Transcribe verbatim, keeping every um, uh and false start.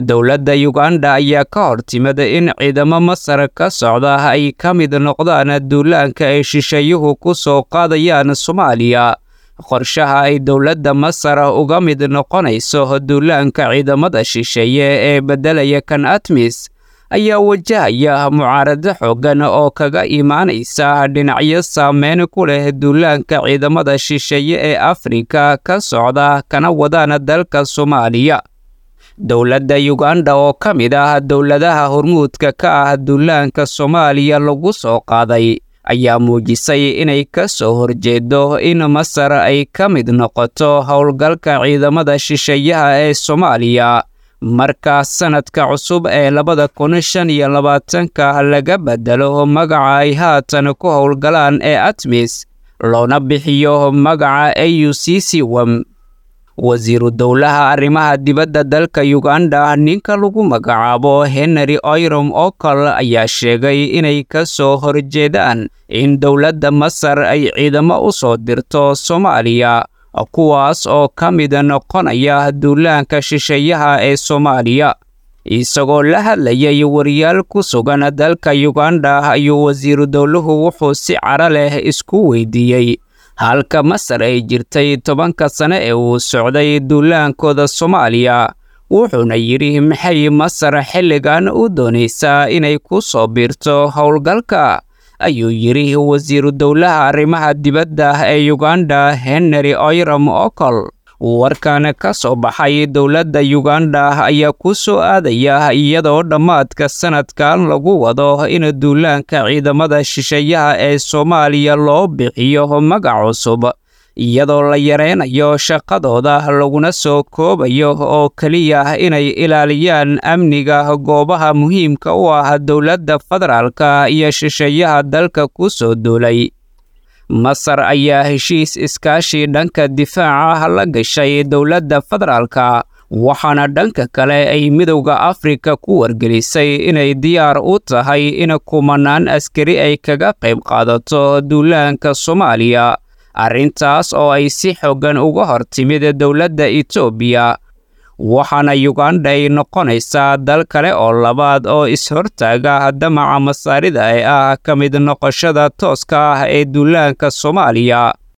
dowladda Uganda ayaa ka hortimid in ciidamo Masar ka socda ay ka mid noqdaan duulaanka ay shisheeyuhu ku soo qaadayaan Soomaaliya. qorshaha ay dowladda Masar uga mid noqonayso duulaanka ciidamada shisheeye ee bedelaya kan ATMIS ayaa wajahaya mucaarado xooggan oo kaga imaanaysa dhinacyo saameyn ku leh duulaanka ciidamada shisheeye ee Afrika ka socda kana wadaan dalka Soomaaliya. dowladda Uganda oo ka mid ah dowladaha hormuudka ka ah duulaanka Soomaaliya lagu soo qaaday ayaa muujisay inay ka soo horjeedo in Masar ay ka mid noqoto howlgalka ciidamada shisheeyaha ee Soomaaliya marka sanadka cusub ee labada kun shan iyo labaatanka laga bedelo magaca ay haatan ku howlgalaan ee ATMIS loona bixiyo magaca A U C C W A M. wasiiru dowlaha arrimaha dibadda dalka Uganda ninka lagu magacaabo Henry Oirom Okal ayaa sheegay inay ka soo horjeedaan in dowladda Masar ay ciidamo u soo dirto Soomaaliya kuwaas oo ka mid noqonaya duulaanka shisheeyaha ee Soomaaliya. isagoo la hadlayay wariyaal ku sugan dalka Uganda ayuu wasiiru dowluhu wuxuu si cara leh isku weydiiyey halka Masar ay jirtay tobanka sano ee uu socday duulaankooda Soomaaliya. wuxuuna yidhi maxay Masar xilligan u doonaysaa inay ku soo biirto howlgalka, ayuu yidhi wasiiru dowlaha arrimaha dibadda ee Uganda Henry Oirom Okal. warkan ka soo baxay dowladda Uganda ayaa ku soo aadaya iyadoo dhammaadka sanadkan lagu wado in duulaanka ciidamada shisheeyaha ee Soomaaliya loo bixiyo magac cusub, iyadoo la yareynayo shaqadooda laguna soo koobayo oo kaliya inay ilaaliyaan amniga goobaha muhiimka u ah dowladda federaalka iyo shisheeyaha dalka ku soo duulay. Masar ayaa heshiis iskaashi dhanka difaaca la gashay dowladda federaalka, waxaana dhanka kale ay midowga Afrika ku wargelisay inay diyaar u tahay in kumanaan askari ay kaga qayb qaadato duulaanka Soomaaliya, arrintaas oo ay si xooggan uga hortimid dowladda Itoobiya. waxaana Uganda ay noqonaysaa dal kale oo labaad oo is-hortaaga damaca masaarida ee ah ka mid noqoshada tooska ah ee duulaanka Soomaaliya.